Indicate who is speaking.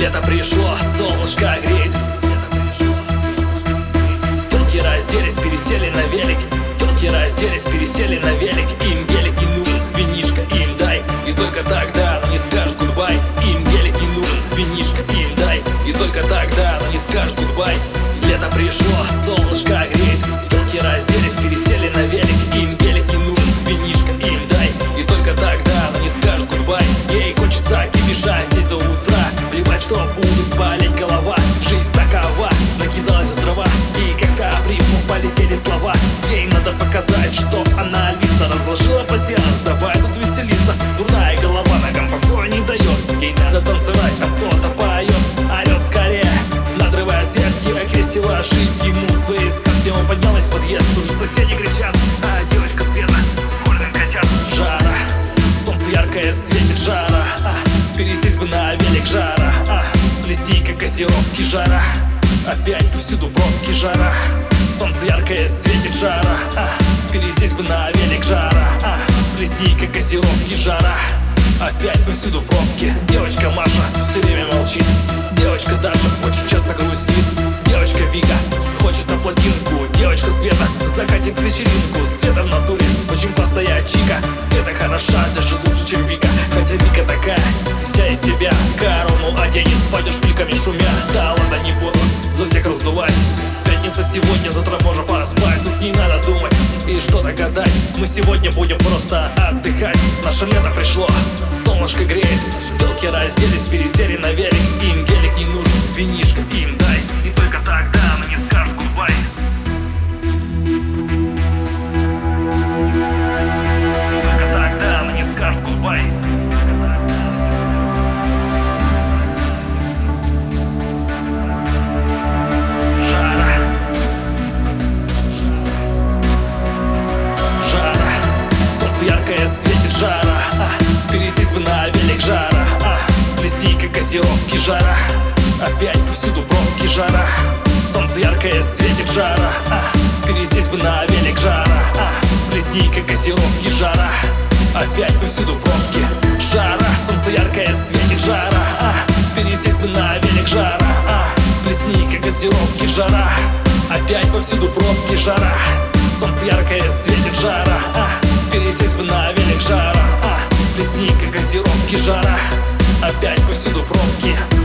Speaker 1: Лето пришло, солнышко греет. Тёлки разделись, пересели на велик. Тёлки разделись, пересели на велик. Им велик не нужен, винишко им дай. И только тогда они скажут гудбай. Им велик не нужен, винишко им дай. И только тогда они скажут гудбай. Лето пришло, солнышко греет. Тёлки разделись, пересели на велик. Им велик не нужен, винишко им дай. И только тогда они скажут гудбай. Ей хочется кипиша здесь до утра. Плевать, что будет болеть голова. Жизнь такова, накидалась в дрова. И когда в рифму полетели слова, ей надо показать, что она львица. Разложила пассианс, давай тут веселиться. Дурная голова ногам покоя не дает. Ей надо танцевать, а кто-то поет. Орет скорее, надрывая связки. Как весело жить ему свои сказки. Он поднялась в подъезд, уже соседи кричат: а девочка Света, кольным котят. Жара, солнце яркое светит, жара. Пересесть бы на велик, жара. Плести как газировки, жара. Опять повсюду пробки, жара. Солнце яркое светит, жара. Пересесть бы на велик, жара. Плести как газировки, жара. Опять повсюду пробки. Девочка Маша все время молчит. Девочка Даша очень часто грустит. Девочка Вика хочет на плотинку. Девочка Света закатит вечеринку. Света в натуре очень простая чика. Света хороша, даже лучше, чем Вика. Хотя Вика такая, вся из себя. Корону оденет, пойдешь пильками шумя. Да ладно, не буду за всех раздувать. Пятница сегодня, завтра можно поспать. Тут не надо думать и что-то гадать. Мы сегодня будем просто отдыхать. Наше лето пришло, солнышко греет. Тёлки разделись, пересели на велик. Им велик не нужен, винишко им дай. И только тогда они скажут гудбай. Только тогда они скажут гудбай. Яркое светит, жара. Пересесть бы на велик, жара. Плести как газировки, жара. Опять повсюду пробки, жара. Солнце яркое светит, жара. Пересесть бы на велик, жара. Плести как газировки, жара. Опять повсюду пробки, жара. Солнце яркое светит, жара. Пересесть бы на велик, жара. Плести как газировки, жара. Опять повсюду пробки, жара. Солнце яркое светит, жара. Пересесть бы на велик, жара. Плесни как газировки, жара. Опять повсюду пробки.